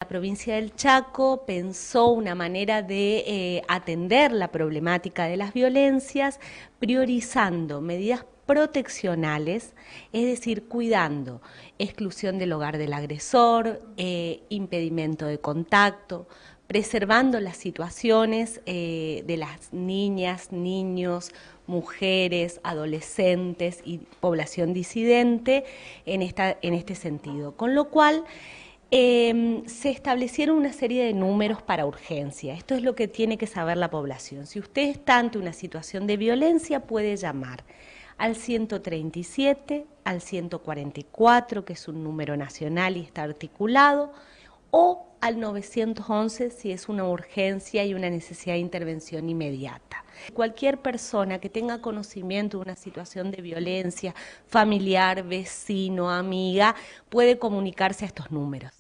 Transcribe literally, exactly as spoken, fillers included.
provincia del Chaco pensó una manera de eh, atender la problemática de las violencias, priorizando medidas proteccionales, es decir, cuidando exclusión del hogar del agresor, eh, impedimento de contacto, preservando las situaciones eh, de las niñas, niños, mujeres, adolescentes y población disidente en, esta, en este sentido. Con lo cual, eh, se establecieron una serie de números para urgencia. Esto es lo que tiene que saber la población. Si usted está ante una situación de violencia, puede llamar al ciento treinta y siete, al ciento cuarenta y cuatro, que es un número nacional y está articulado, o al novecientos once si es una urgencia y una necesidad de intervención inmediata. Cualquier persona que tenga conocimiento de una situación de violencia familiar, vecino, amiga, puede comunicarse a estos números.